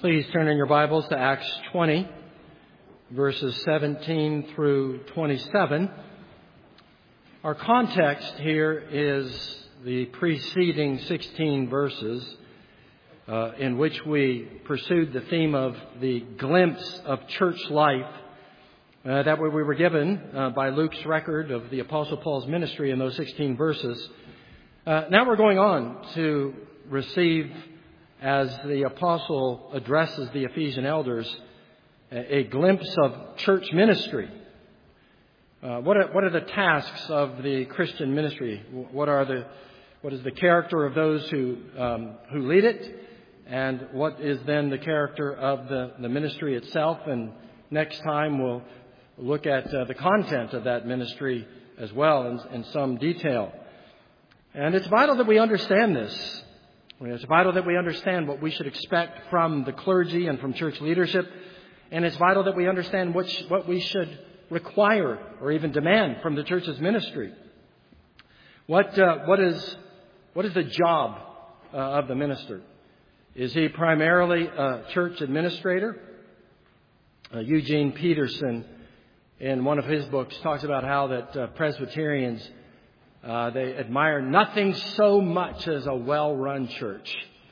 Please turn in your Bibles to Acts 20, verses 17 through 27. Our context here is the preceding 16 verses in which we pursued the theme of the glimpse of church life that we were given by Luke's record of the Apostle Paul's ministry in those 16 verses. Now we're going on to receive, as the apostle addresses the Ephesian elders, a glimpse of church ministry. What are the tasks of the Christian ministry? What is the character of those who lead it? And what is then the character of the ministry itself? And next time we'll look at the content of that ministry as well in some detail. And it's vital that we understand this. It's vital that we understand what we should expect from the clergy and from church leadership. And it's vital that we understand what we should require or even demand from the church's ministry. What is the job of the minister? Is he primarily a church administrator? Eugene Peterson, in one of his books, talks about how that Presbyterians they admire nothing so much as a well-run church.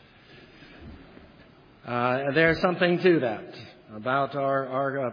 There's something to that about our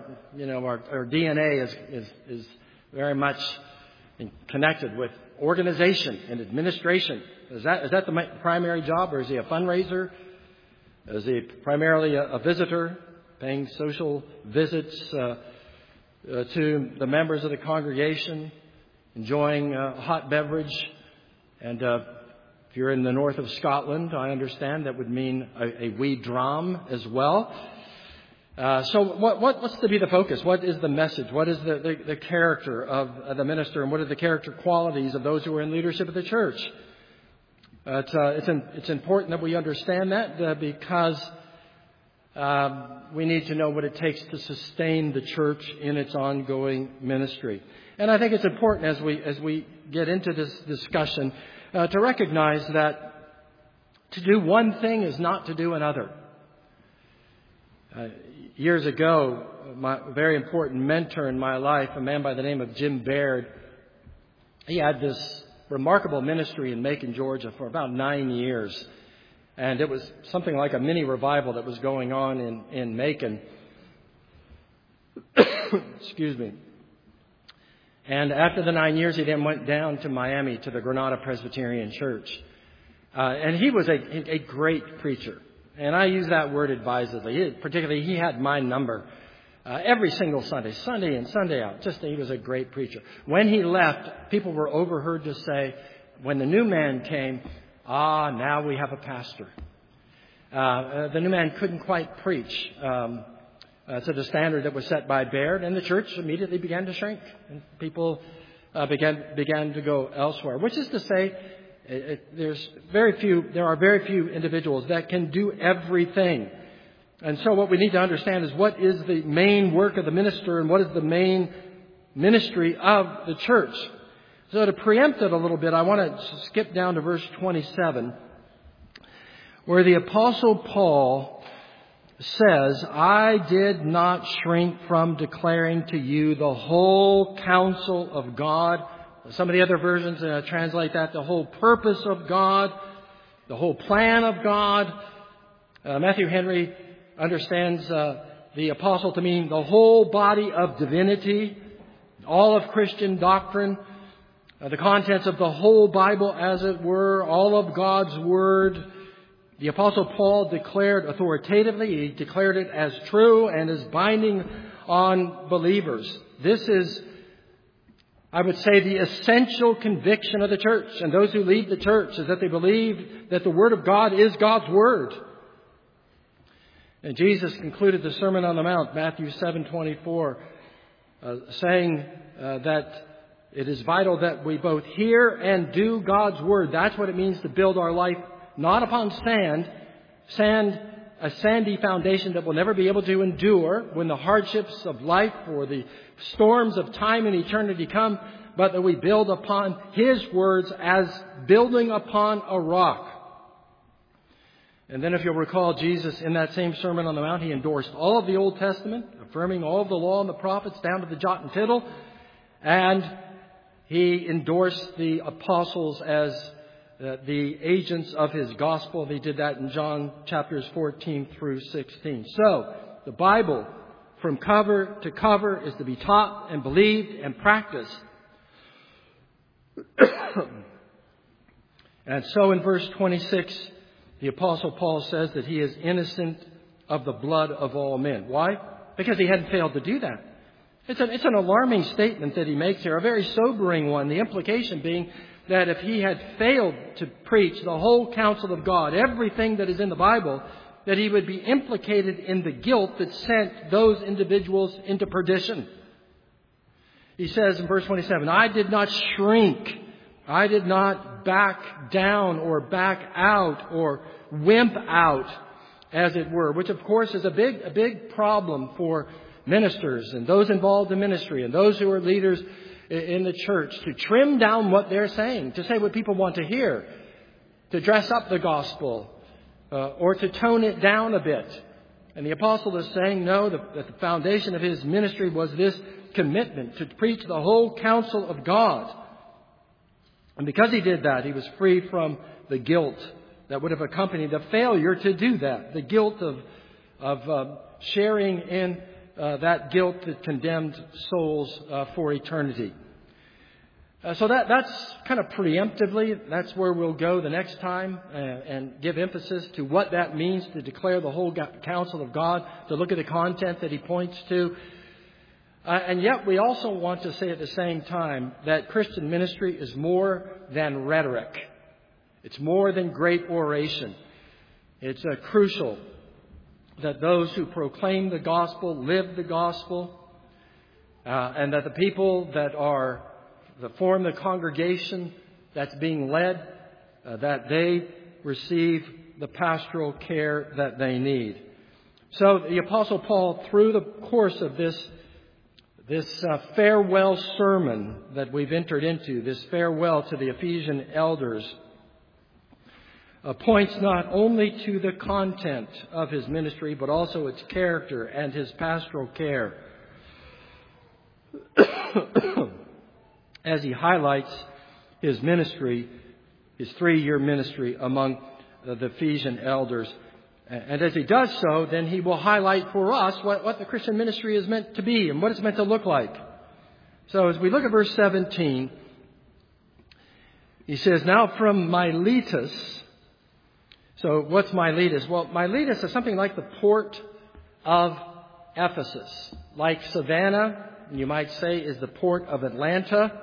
DNA is very much connected with organization and administration. Is that the primary job, or is he a fundraiser? Is he primarily a visitor, paying social visits to the members of the congregation? Enjoying a hot beverage, and if you're in the north of Scotland, I understand that would mean a wee dram as well. So what's to be the focus? What is the message? What is the character of the minister, and what are the character qualities of those who are in leadership of the church? It's important that we understand that because we need to know what it takes to sustain the church in its ongoing ministry. And I think it's important as we get into this discussion to recognize that to do one thing is not to do another. Years ago, my very important mentor in my life, a man by the name of Jim Baird, he had this remarkable ministry in Macon, Georgia for about 9 years. And it was something like a mini revival that was going on in Macon. Excuse me. And after the 9 years, he then went down to Miami to the Granada Presbyterian Church. And he was a great preacher. And I use that word advisedly. Particularly, he had my number every single Sunday in, Sunday out. He was a great preacher. When he left, people were overheard to say, when the new man came, now we have a pastor. The new man couldn't quite preach to the standard that was set by Baird, and the church immediately began to shrink, and people began to go elsewhere. Which is to say, there are very few individuals that can do everything. And so what we need to understand is what is the main work of the minister and what is the main ministry of the church. So to preempt it a little bit, I want to skip down to verse 27, where the Apostle Paul says, I did not shrink from declaring to you the whole counsel of God. Some of the other versions translate that the whole purpose of God, the whole plan of God. Matthew Henry understands the apostle to mean the whole body of divinity, all of Christian doctrine, the contents of the whole Bible, as it were, all of God's Word. The Apostle Paul declared authoritatively, he declared it as true and is binding on believers. This is, I would say, the essential conviction of the church and those who lead the church, is that they believe that the Word of God is God's Word. And Jesus concluded the Sermon on the Mount, Matthew 7:24, saying that it is vital that we both hear and do God's Word. That's what it means to build our life not upon sand, a sandy foundation that will never be able to endure when the hardships of life or the storms of time and eternity come, but that we build upon His words as building upon a rock. And then if you'll recall, Jesus, in that same Sermon on the Mount, he endorsed all of the Old Testament, affirming all of the law and the prophets down to the jot and tittle. And he endorsed the apostles as the agents of his gospel. He did that in John chapters 14 through 16. So, the Bible, from cover to cover, is to be taught and believed and practiced. And so in verse 26, the Apostle Paul says that he is innocent of the blood of all men. Why? Because he hadn't failed to do that. It's an alarming statement that he makes here, a very sobering one. The implication being that if he had failed to preach the whole counsel of God, everything that is in the Bible, that he would be implicated in the guilt that sent those individuals into perdition. He says in verse 27, I did not shrink. I did not back down or back out or wimp out, as it were, which of course is a big problem for ministers and those involved in ministry and those who are leaders in the church, to trim down what they're saying, to say what people want to hear, to dress up the gospel, or to tone it down a bit. And the apostle is saying, no, that the foundation of his ministry was this commitment to preach the whole counsel of God. And because he did that, he was free from the guilt that would have accompanied the failure to do that. The guilt of sharing in that guilt that condemned souls for eternity. So that's kind of preemptively, that's where we'll go the next time and give emphasis to what that means to declare the whole counsel of God, to look at the content that he points to. And yet we also want to say at the same time that Christian ministry is more than rhetoric. It's more than great oration. It's crucial that those who proclaim the gospel live the gospel, and that the people that form the congregation that's being led, that they receive the pastoral care that they need. So the Apostle Paul, through the course of this farewell sermon that we've entered into, this farewell to the Ephesian elders, points not only to the content of his ministry, but also its character and his pastoral care, as he highlights his ministry, his 3-year ministry among the Ephesian elders. And as he does so, then he will highlight for us what the Christian ministry is meant to be and what it's meant to look like. So as we look at verse 17, he says, now from Miletus. So what's Miletus? Well, Miletus is something like the port of Ephesus. Like Savannah, you might say, is the port of Atlanta.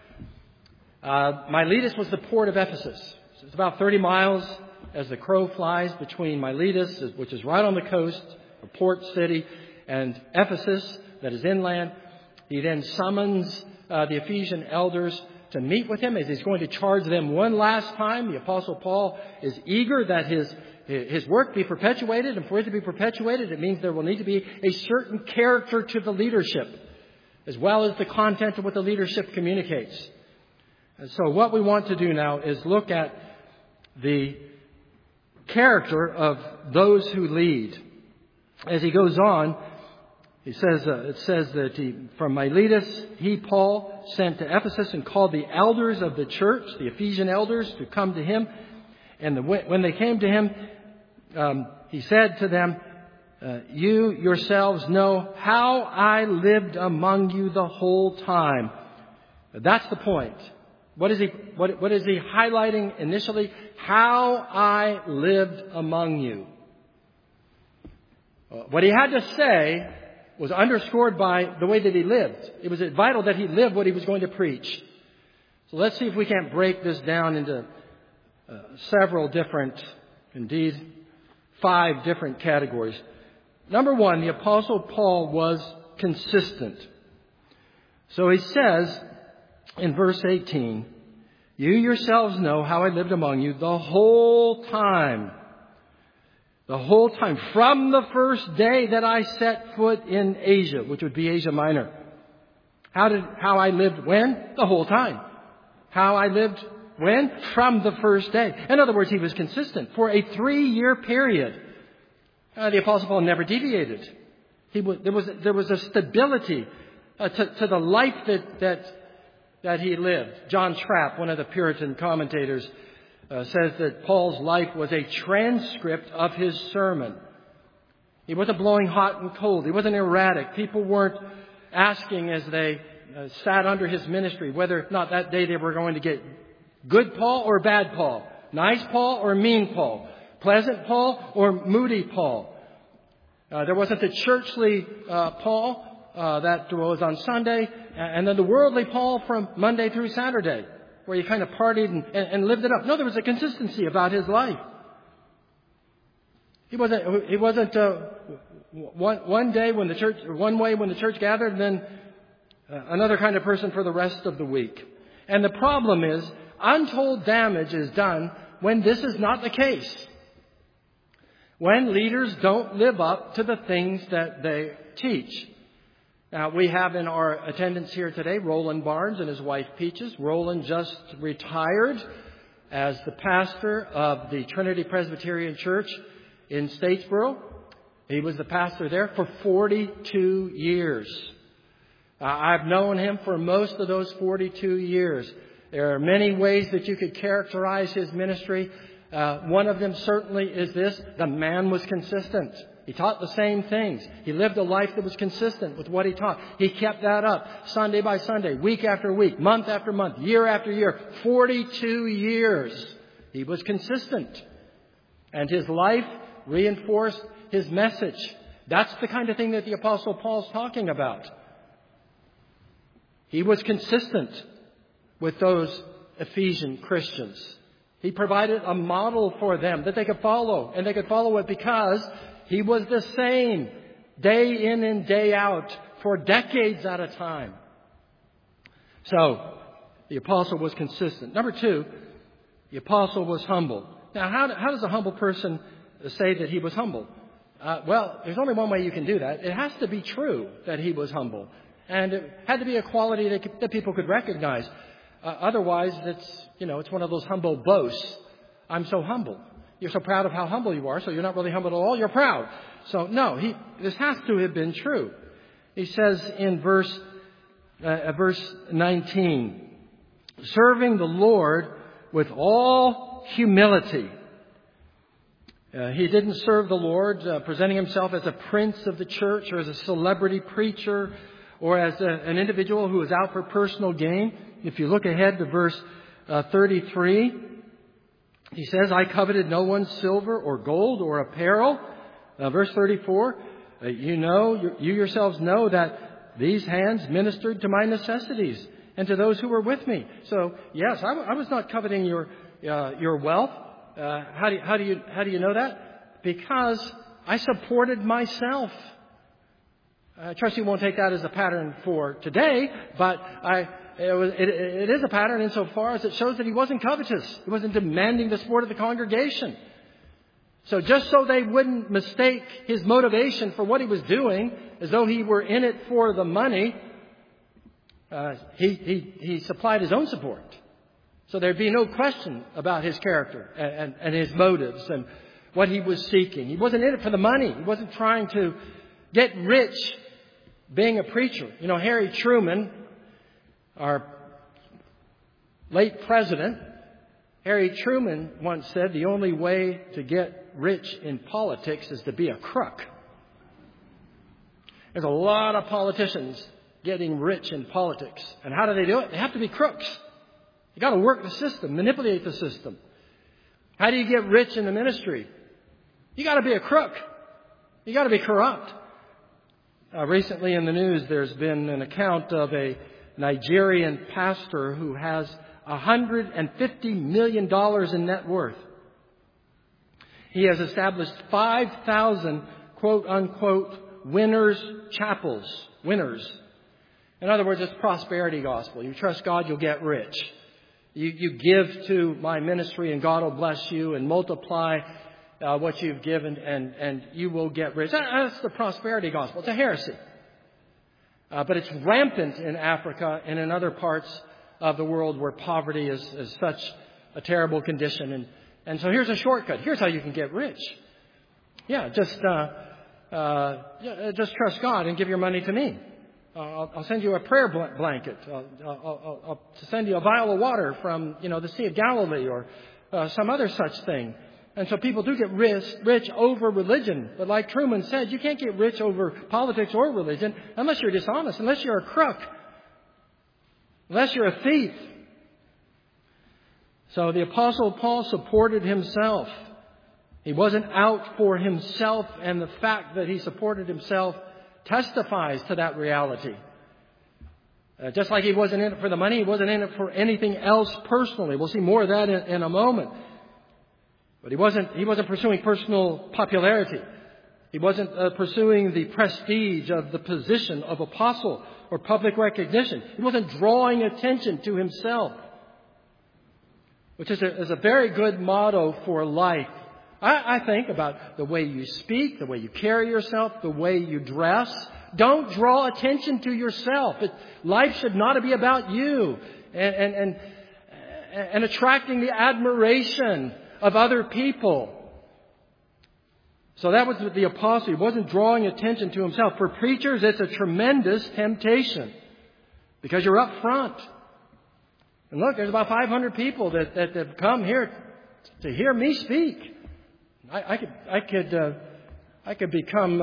Miletus was the port of Ephesus. It's about 30 miles as the crow flies between Miletus, which is right on the coast, a port city, and Ephesus, that is inland. He then summons the Ephesian elders to meet with him as he's going to charge them one last time. The Apostle Paul is eager that his work be perpetuated, and for it to be perpetuated, it means there will need to be a certain character to the leadership, as well as the content of what the leadership communicates. And so what we want to do now is look at the character of those who lead. As he goes on, it says that from Miletus, he, Paul, sent to Ephesus and called the elders of the church, the Ephesian elders, to come to him. And when they came to him, he said to them, you yourselves know how I lived among you the whole time. That's the point. What is he highlighting initially? How I lived among you. What he had to say was underscored by the way that he lived. It was vital that he lived what he was going to preach. So let's see if we can't break this down into several different, indeed 5 different categories. Number 1, the Apostle Paul was consistent. So he says in verse 18, you yourselves know how I lived among you the whole time. The whole time, from the first day that I set foot in Asia, which would be Asia Minor. How I lived when? The whole time. How I lived When? From the first day. In other words, he was consistent for a 3-year period. The Apostle Paul never deviated. There was a stability to the life that he lived. John Trapp, one of the Puritan commentators, says that Paul's life was a transcript of his sermon. He wasn't blowing hot and cold. He wasn't erratic. People weren't asking as they sat under his ministry whether or not that day they were going to get good Paul or bad Paul, nice Paul or mean Paul, pleasant Paul or moody Paul. There wasn't the churchly Paul that was on Sunday, and then the worldly Paul from Monday through Saturday, where he kind of partied and lived it up. No, there was a consistency about his life. He wasn't one day when the church, one way when the church gathered, and then another kind of person for the rest of the week. And the problem is, untold damage is done when this is not the case. When leaders don't live up to the things that they teach. Now, we have in our attendance here today Roland Barnes and his wife Peaches. Roland just retired as the pastor of the Trinity Presbyterian Church in Statesboro. He was the pastor there for 42 years. I've known him for most of those 42 years. There are many ways that you could characterize his ministry. One of them certainly is this: the man was consistent. He taught the same things. He lived a life that was consistent with what he taught. He kept that up Sunday by Sunday, week after week, month after month, year after year. 42 years. He was consistent. And his life reinforced his message. That's the kind of thing that the Apostle Paul's talking about. He was consistent with those Ephesian Christians. He provided a model for them that they could follow. And they could follow it because he was the same day in and day out for decades at a time. So, the apostle was consistent. Number 2, the apostle was humble. Now, how does a humble person say that he was humble? Well, there's only one way you can do that. It has to be true that he was humble. And it had to be a quality that people could recognize. Otherwise, it's one of those humble boasts. I'm so humble. You're so proud of how humble you are, so you're not really humble at all. You're proud. So, no, this has to have been true. He says in verse 19, serving the Lord with all humility. He didn't serve the Lord presenting himself as a prince of the church or as a celebrity preacher or as an individual who was out for personal gain. If you look ahead to verse 33, he says, I coveted no one's silver or gold or apparel. Verse 34, you yourselves know that these hands ministered to my necessities and to those who were with me. So, yes, I was not coveting your wealth. How do you know that? Because I supported myself. I trust you won't take that as a pattern for today, but it is a pattern insofar as it shows that he wasn't covetous. He wasn't demanding the support of the congregation. So just so they wouldn't mistake his motivation for what he was doing as though he were in it for the money, he supplied his own support. So there'd be no question about his character and his motives and what he was seeking. He wasn't in it for the money. He wasn't trying to get rich being a preacher. Harry Truman, our late president, Harry Truman once said the only way to get rich in politics is to be a crook. There's a lot of politicians getting rich in politics. And how do they do it? They have to be crooks. You got to work the system, manipulate the system. How do you get rich in the ministry? You got to be a crook. You got to be corrupt. Recently in the news, there's been an account of a Nigerian pastor who has $150 million in net worth. He has established 5,000 quote-unquote winners' chapels. Winners. In other words, it's prosperity gospel. You trust God, you'll get rich. You give to my ministry and God will bless you and multiply what you've given and you will get rich. That's the prosperity gospel. It's a heresy. But it's rampant in Africa and in other parts of the world where poverty is such a terrible condition. And so here's a shortcut. Here's how you can get rich. Yeah, just trust God and give your money to me. I'll send you a prayer blanket. I'll send you a vial of water from, the Sea of Galilee or some other such thing. And so people do get rich over religion. But like Truman said, you can't get rich over politics or religion unless you're dishonest, unless you're a crook, unless you're a thief. So the Apostle Paul supported himself. He wasn't out for himself, and the fact that he supported himself testifies to that reality. Just like he wasn't in it for the money, he wasn't in it for anything else personally. We'll see more of that in a moment. But he wasn't pursuing personal popularity. He wasn't pursuing the prestige of the position of apostle or public recognition. He wasn't drawing attention to himself, which is a very good motto for life. I think about the way you speak, the way you carry yourself, the way you dress. Don't draw attention to yourself. Life should not be about you and attracting the admiration of other people. So that was the apostle. He wasn't drawing attention to himself. For preachers, it's a tremendous temptation because you're up front. And look, there's about 500 people that have come here to hear me speak. I could become,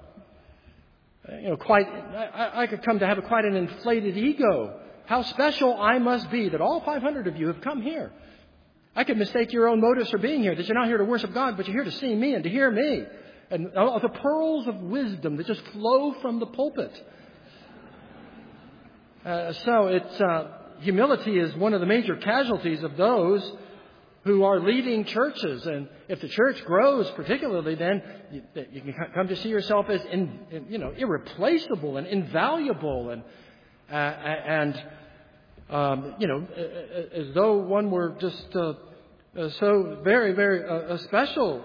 I could come to have quite an inflated ego. How special I must be that all 500 of you have come here. I could mistake your own motives for being here, that you're not here to worship God, but you're here to see me and to hear me. And the pearls of wisdom that just flow from the pulpit. Humility is one of the major casualties of those who are leading churches. And if the church grows particularly, then you can come to see yourself as irreplaceable and invaluable as though one were just so very, very special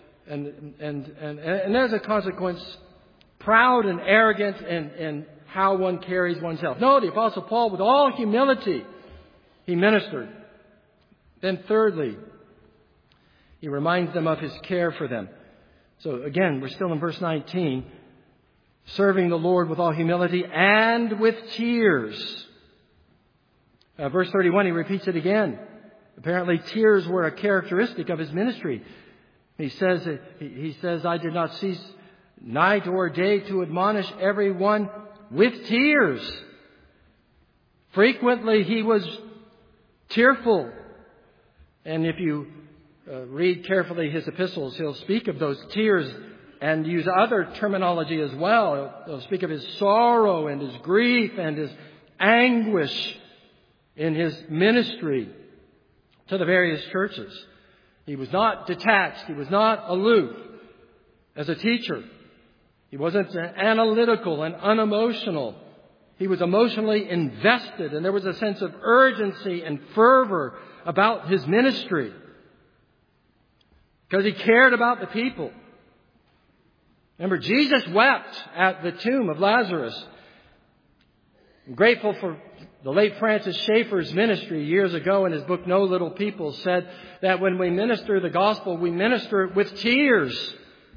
and as a consequence, proud and arrogant in how one carries oneself. No, the Apostle Paul, with all humility, he ministered. Then thirdly, he reminds them of his care for them. So again, we're still in verse 19. Serving the Lord with all humility and with tears. Verse 31, he repeats it again. Apparently tears were a characteristic of his ministry. He says, I did not cease night or day to admonish everyone with tears. Frequently he was tearful. And if you read carefully his epistles, he'll speak of those tears and use other terminology as well. He'll speak of his sorrow and his grief and his anguish in his ministry to the various churches. He was not detached. He was not aloof as a teacher. He wasn't analytical and unemotional. He was emotionally invested, and there was a sense of urgency and fervor about his ministry because he cared about the people. Remember, Jesus wept at the tomb of Lazarus. I'm grateful for the late Francis Schaeffer's ministry years ago in his book, No Little People, said that when we minister the gospel, we minister it with tears.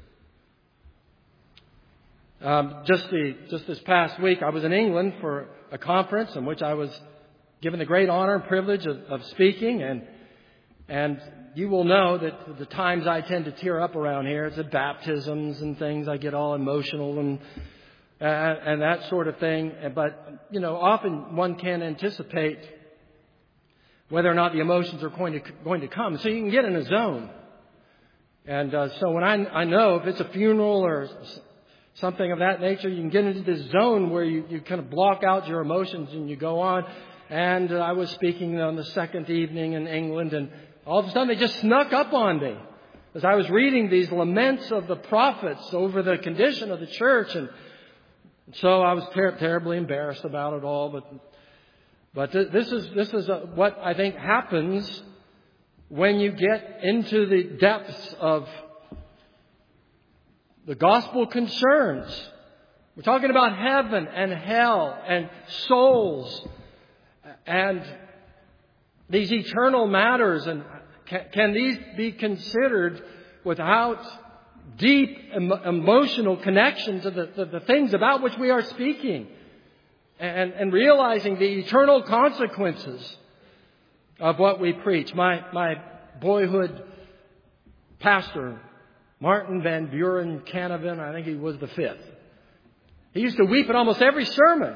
Just this past week, I was in England for a conference in which I was given the great honor and privilege of speaking. And you will know that the times I tend to tear up around here, it's at baptisms and things. I get all emotional and that sort of thing. But, often one can't anticipate whether or not the emotions are going to come. So you can get in a zone. And so when I know if it's a funeral or something of that nature, you can get into this zone where you kind of block out your emotions and you go on. And I was speaking on the second evening in England, and all of a sudden they just snuck up on me as I was reading these laments of the prophets over the condition of the church. And so I was terribly embarrassed about it all. But this is what I think happens when you get into the depths of the gospel concerns. We're talking about heaven and hell and souls and these eternal matters, and can these be considered without deep emotional connection to the things about which we are speaking, and realizing the eternal consequences of what we preach? My boyhood pastor, Martin Van Buren Canavan, I think he was the fifth. He used to weep at almost every sermon.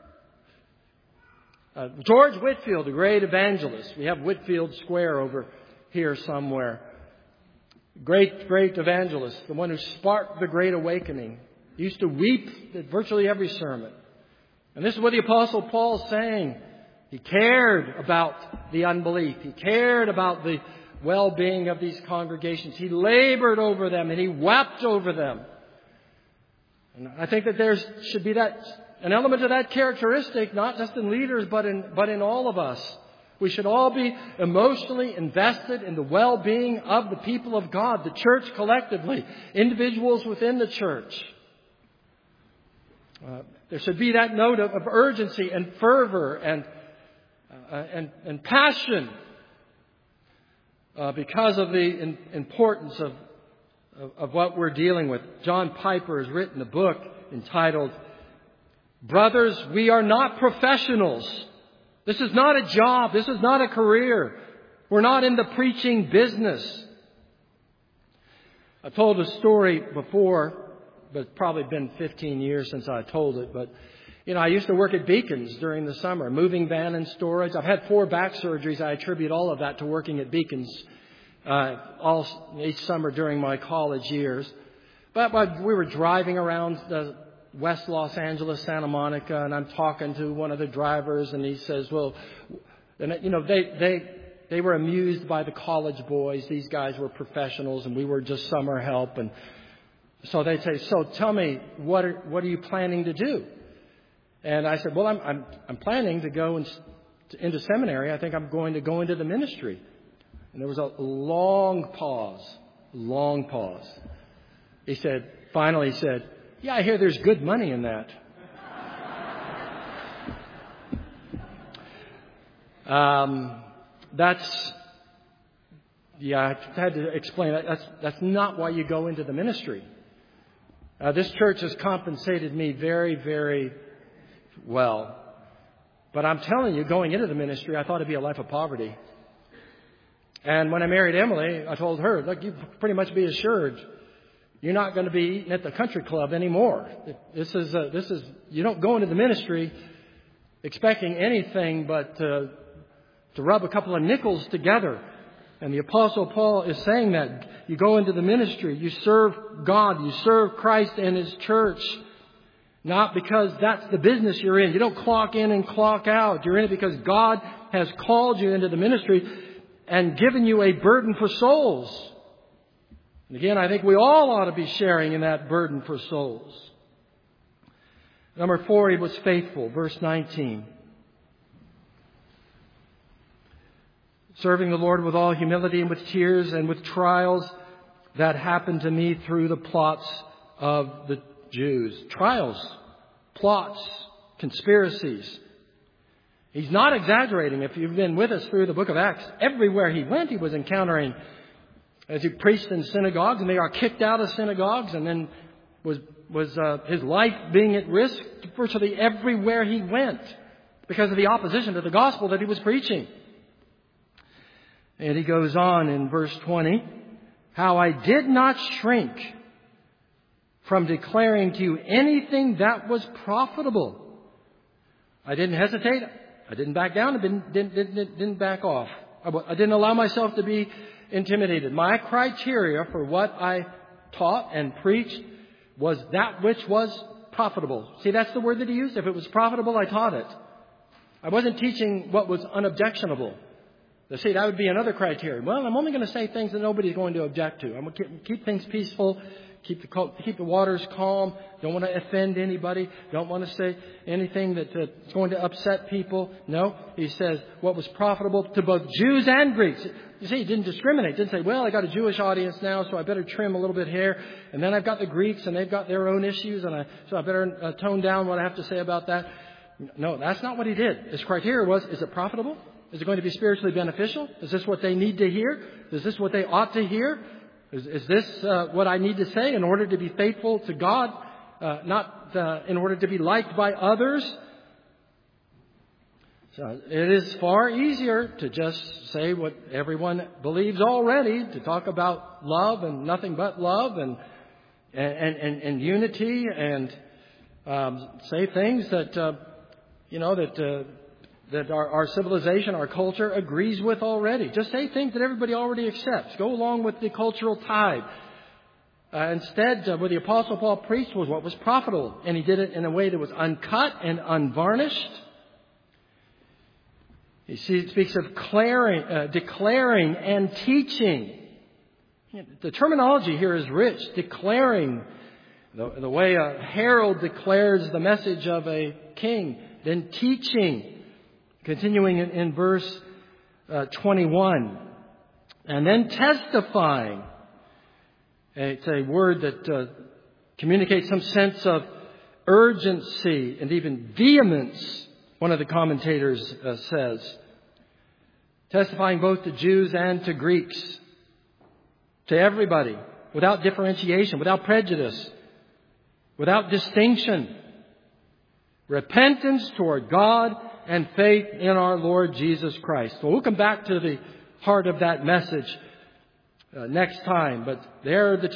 George Whitefield, a great evangelist. We have Whitefield Square over here somewhere. Great, great evangelist, the one who sparked the Great Awakening. He used to weep at virtually every sermon. And this is what the Apostle Paul is saying. He cared about the unbelief. He cared about the well-being of these congregations. He labored over them and he wept over them. And I think that there should be an element of that characteristic, not just in leaders, but in all of us. We should all be emotionally invested in the well-being of the people of God, the church collectively, individuals within the church. There should be that note of urgency and fervor and passion because of the importance of what we're dealing with. John Piper has written a book entitled, "Brothers, We Are Not Professionals." This is not a job. This is not a career. We're not in the preaching business. I've told a story before, but it's probably been 15 years since I told it. But, I used to work at Beacons during the summer, moving van and storage. I've had 4 back surgeries. I attribute all of that to working at Beacons each summer during my college years. But we were driving around West Los Angeles, Santa Monica, and I'm talking to one of the drivers, and he says, they were amused by the college boys. These guys were professionals, and we were just summer help. And so they say, "So tell me, what are you planning to do?" And I said, "Well, I'm planning to go into seminary. I think I'm going to go into the ministry." And there was a long pause. Finally he said, "Yeah, I hear there's good money in that." I had to explain that. That's not why you go into the ministry. This church has compensated me very, very well. But I'm telling you, going into the ministry, I thought it'd be a life of poverty. And when I married Emily, I told her, "Look, you pretty much be assured you're not going to be eating at the country club anymore. This is you don't go into the ministry expecting anything but to rub a couple of nickels together." And the Apostle Paul is saying that. You go into the ministry, you serve God, you serve Christ and His church, not because that's the business you're in. You don't clock in and clock out. You're in it because God has called you into the ministry and given you a burden for souls. And again, I think we all ought to be sharing in that burden for souls. Number 4, he was faithful. Verse 19. Serving the Lord with all humility and with tears and with trials that happened to me through the plots of the Jews. Trials, plots, conspiracies. He's not exaggerating. If you've been with us through the book of Acts, everywhere he went, he was encountering, as he preached in synagogues, and they are kicked out of synagogues, and then was his life being at risk virtually everywhere he went because of the opposition to the gospel that he was preaching. And he goes on in verse 20, "How I did not shrink from declaring to you anything that was profitable." I didn't hesitate. I didn't back down. I didn't back off. I didn't allow myself to be intimidated. My criteria for what I taught and preached was that which was profitable. See, that's the word that he used. If it was profitable, I taught it. I wasn't teaching what was unobjectionable. See, that would be another criteria. Well, I'm only going to say things that nobody's going to object to. I'm going to keep things peaceful, keep the waters calm. Don't want to offend anybody. Don't want to say anything that's going to upset people. No, he says what was profitable to both Jews and Greeks. You see, he didn't discriminate. Didn't say, well, I got a Jewish audience now, so I better trim a little bit here. And then I've got the Greeks, and they've got their own issues, so I better tone down what I have to say about that. No, that's not what he did. His criteria was, is it profitable? Is it going to be spiritually beneficial? Is this what they need to hear? Is this what they ought to hear? Is this what I need to say in order to be faithful to God, not in order to be liked by others? So it is far easier to just say what everyone believes already, to talk about love and nothing but love and unity, and say things that that our civilization, our culture agrees with already. Just say things that everybody already accepts. Go along with the cultural tide. Instead, what the Apostle Paul preached was what was profitable, and he did it in a way that was uncut and unvarnished. He speaks of declaring and teaching. The terminology here is rich. Declaring, the way a herald declares the message of a king. Then teaching, continuing in verse 21. And then testifying. It's a word that communicates some sense of urgency and even vehemence, one of the commentators says. Testifying both to Jews and to Greeks. To everybody. Without differentiation. Without prejudice. Without distinction. Repentance toward God and faith in our Lord Jesus Christ. Well, we'll come back to the heart of that message next time. But there are the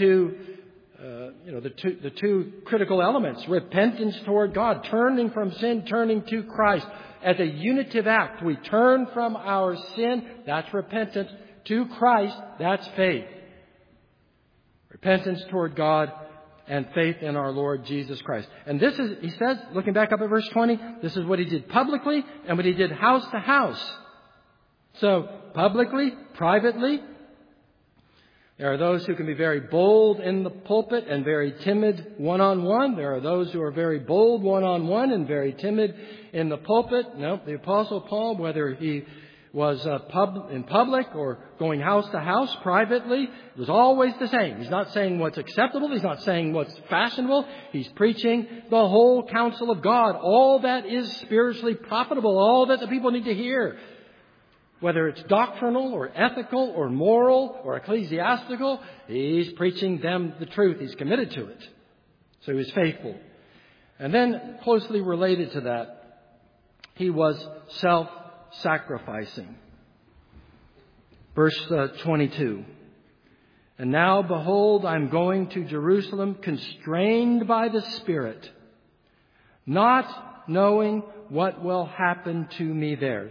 two critical elements. Repentance toward God, turning from sin, turning to Christ. As a unitive act, we turn from our sin, that's repentance, to Christ, that's faith. Repentance toward God and faith in our Lord Jesus Christ. And this is, he says, looking back up at verse 20, this is what he did publicly and what he did house to house. So, publicly, privately. There are those who can be very bold in the pulpit and very timid one-on-one. There are those who are very bold one-on-one and very timid in the pulpit. No, the Apostle Paul, whether he was in public or going house to house privately, it was always the same. He's not saying what's acceptable. He's not saying what's fashionable. He's preaching the whole counsel of God. All that is spiritually profitable. All that the people need to hear. Whether it's doctrinal or ethical or moral or ecclesiastical, he's preaching them the truth. He's committed to it. So he was faithful. And then closely related to that, he was self-sacrificing. Verse 22. And now, behold, I'm going to Jerusalem, constrained by the Spirit, not knowing what will happen to me there.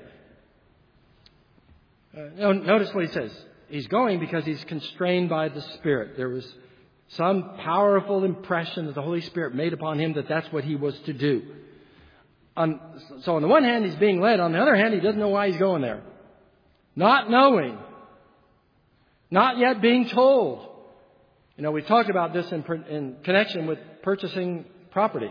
Notice what he says. He's going because he's constrained by the Spirit. There was some powerful impression that the Holy Spirit made upon him that that's what he was to do. So on the one hand, he's being led. On the other hand, he doesn't know why he's going there. Not knowing. Not yet being told. We talked about this in connection with purchasing property.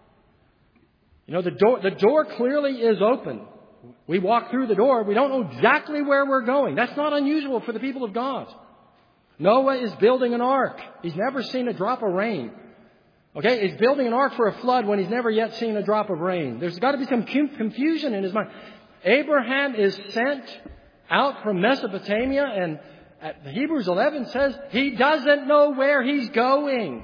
The door clearly is open. We walk through the door. We don't know exactly where we're going. That's not unusual for the people of God. Noah is building an ark. He's never seen a drop of rain. Okay, he's building an ark for a flood when he's never yet seen a drop of rain. There's got to be some confusion in his mind. Abraham is sent out from Mesopotamia, and Hebrews 11 says he doesn't know where he's going.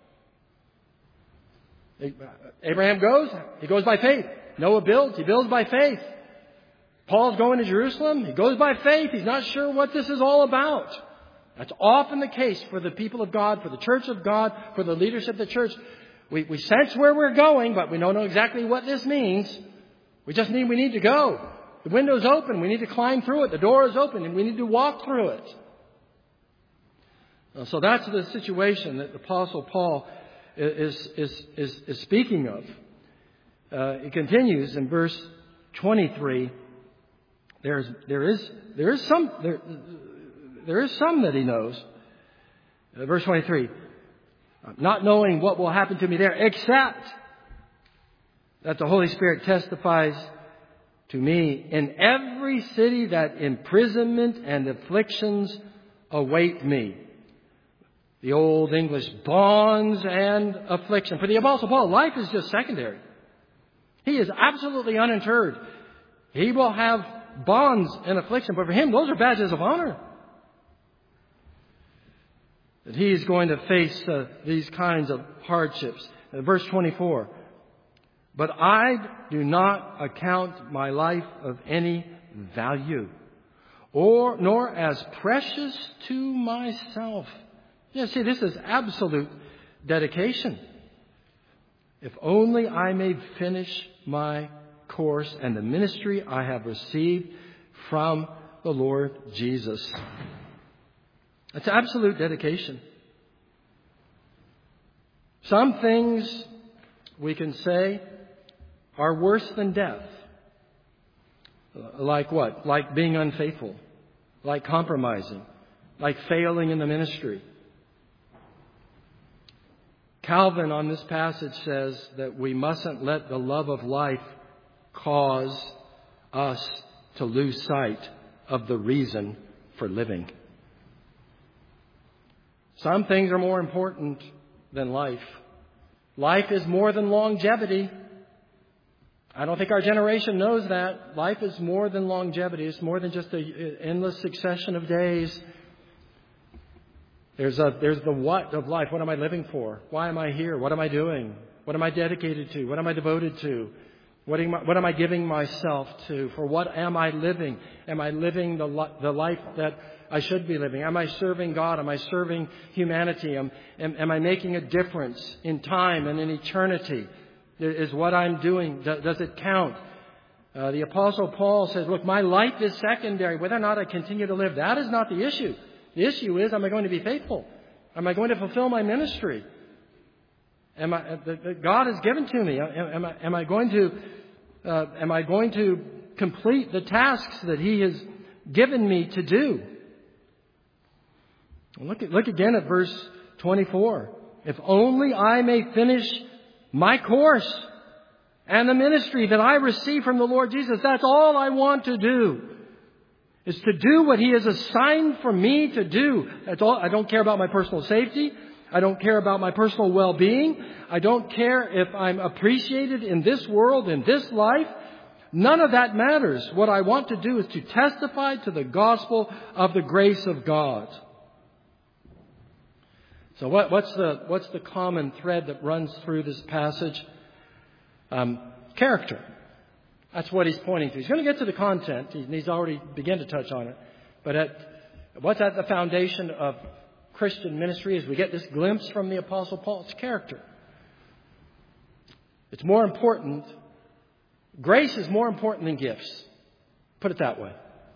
Abraham goes. He goes by faith. Noah builds. He builds by faith. Paul's going to Jerusalem. He goes by faith. He's not sure what this is all about. That's often the case for the people of God, for the church of God, for the leadership of the church. We sense where we're going, but we don't know exactly what this means. We need to go. The window's open. We need to climb through it. The door is open, and we need to walk through it. So that's the situation that the Apostle Paul is speaking of. It continues in verse 23. There is some that he knows. Verse 23. Not knowing what will happen to me there, except that the Holy Spirit testifies to me in every city that imprisonment and afflictions await me. The Old English, bonds and affliction. For the Apostle Paul, life is just secondary. He is absolutely uninterred. He will have bonds and affliction. But for him, those are badges of honor. That he is going to face these kinds of hardships. Verse 24. But I do not account my life of any value, nor as precious to myself. Yeah, see, this is absolute dedication. If only I may finish my course and the ministry I have received from the Lord Jesus. It's absolute dedication. Some things we can say are worse than death. Like what? Like being unfaithful. Like compromising. Like failing in the ministry. Calvin on this passage says that we mustn't let the love of life cause us to lose sight of the reason for living. Some things are more important than life. Life is more than longevity. I don't think our generation knows that. Life is more than longevity. It's more than just an endless succession of days. There's the what of life. What am I living for? Why am I here? What am I doing? What am I dedicated to? What am I devoted to? What am I giving myself to? For what am I living? Am I living the life that I should be living? Am I serving God? Am I serving humanity? Am I making a difference in time and in eternity? Is what I'm doing, does it count? The Apostle Paul says, look, my life is secondary. Whether or not I continue to live, that is not the issue. The issue is, am I going to be faithful? Am I going to fulfill my ministry? That God has given to me? Am I going to complete the tasks that He has given me to do? Look again at verse 24. If only I may finish my course and the ministry that I receive from the Lord Jesus. That's all I want to do. Is to do what He has assigned for me to do. That's all. I don't care about my personal safety. I don't care about my personal well-being. I don't care if I'm appreciated in this world, in this life. None of that matters. What I want to do is to testify to the gospel of the grace of God. So what's the common thread that runs through this passage? Character. That's what he's pointing to. He's going to get to the content. He's already begun to touch on it. But what's at the foundation of Christian ministry is we get this glimpse from the Apostle Paul. It's character. It's more important. Grace is more important than gifts. Put it that way.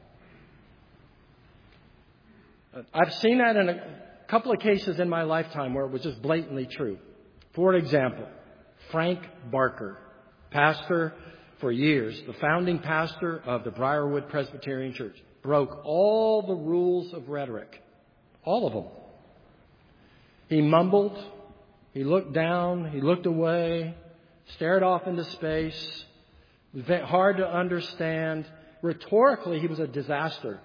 I've seen that in a couple of cases in my lifetime where it was just blatantly true. For example, Frank Barker, pastor for years, the founding pastor of the Briarwood Presbyterian Church, broke all the rules of rhetoric. All of them. He mumbled. He looked down. He looked away. Stared off into space. It was hard to understand. Rhetorically, he was a disaster.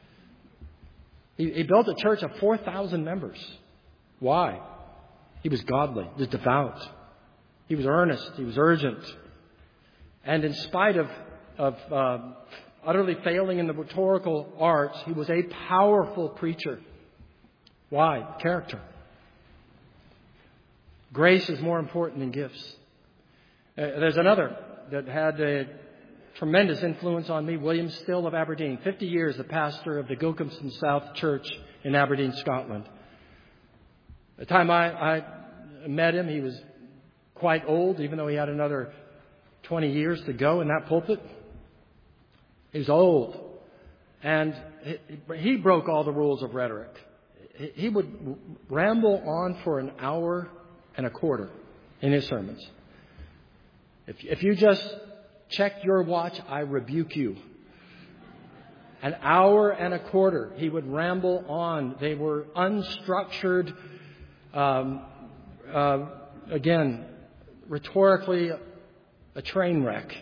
He built a church of 4,000 members. Why? He was godly. He was devout. He was earnest. He was urgent. And in spite of utterly failing in the rhetorical arts, he was a powerful preacher. Why? Character. Grace is more important than gifts. There's another that had a tremendous influence on me, William Still of Aberdeen. 50 years the pastor of the Gilcomston South Church in Aberdeen, Scotland. The time I met him, he was quite old, even though he had another 20 years to go in that pulpit. He was old. And he broke all the rules of rhetoric. He would ramble on for an hour and a quarter in his sermons. If you just check your watch, I rebuke you. An hour and a quarter. He would ramble on. They were unstructured, again, rhetorically, a train wreck,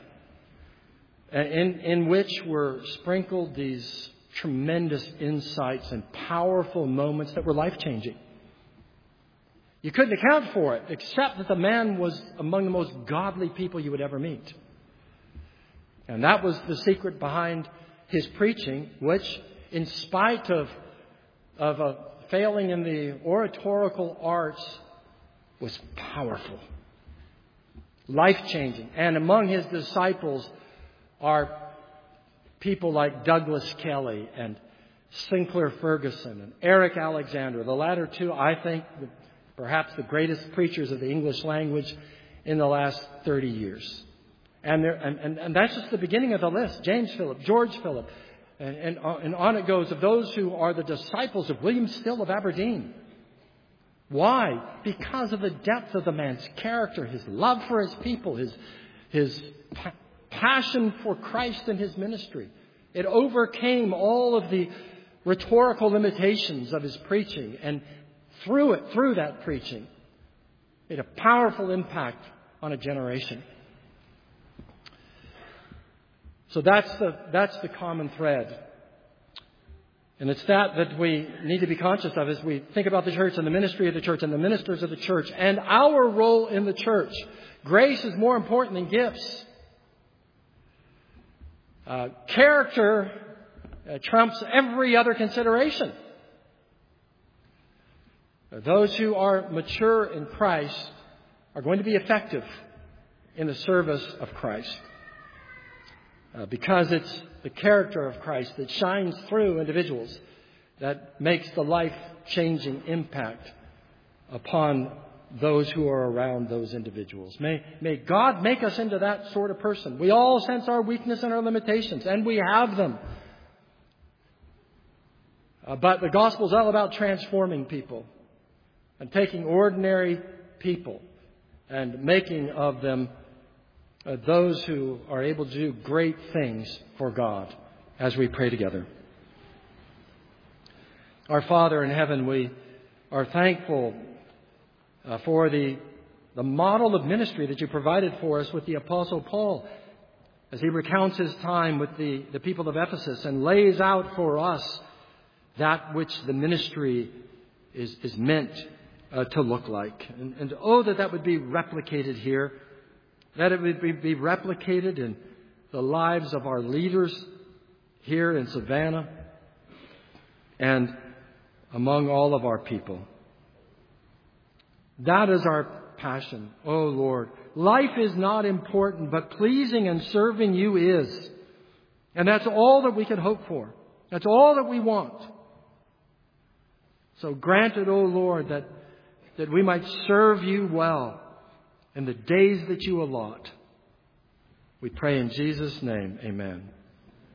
in which were sprinkled these tremendous insights and powerful moments that were life-changing. You couldn't account for it, except that the man was among the most godly people you would ever meet. And that was the secret behind his preaching, which, in spite of a failing in the oratorical arts, was powerful, life-changing. And among his disciples are people like Douglas Kelly and Sinclair Ferguson and Eric Alexander. The latter two, I think, perhaps the greatest preachers of the English language in the last 30 years. And that's just the beginning of the list. James Phillip, George Phillip, and on it goes, of those who are the disciples of William Still of Aberdeen. Why? Because of the depth of the man's character, his love for his people, his passion for Christ and his ministry. It overcame all of the rhetorical limitations of his preaching, and through that preaching, made a powerful impact on a generation. So that's the common thread. And it's that we need to be conscious of as we think about the church and the ministry of the church and the ministers of the church and our role in the church. Grace is more important than gifts. Character trumps every other consideration. Those who are mature in Christ are going to be effective in the service of Christ. Because it's the character of Christ that shines through individuals that makes the life-changing impact upon those who are around those individuals. May God make us into that sort of person. We all sense our weakness and our limitations, and we have them. But the gospel is all about transforming people and taking ordinary people and making of them those who are able to do great things for God, as we pray together. Our Father in heaven, we are thankful for the model of ministry that you provided for us with the Apostle Paul, as he recounts his time with the people of Ephesus and lays out for us that which the ministry is meant to look like. And that would be replicated here. That it would be replicated in the lives of our leaders here in Savannah and among all of our people. That is our passion, oh Lord. Life is not important, but pleasing and serving you is. And that's all that we can hope for. That's all that we want. So grant it, oh Lord, that we might serve you well in the days that you allot. We pray in Jesus' name, amen.